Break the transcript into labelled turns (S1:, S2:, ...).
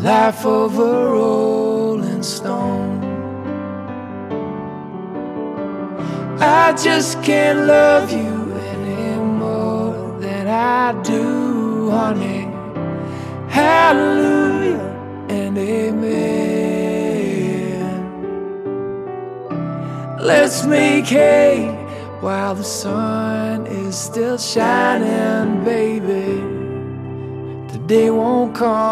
S1: life of a rolling stone. I just can't love you any more than I do, honey. Hallelujah and amen. Let's make hay while the sun is still shining, baby. The day won't come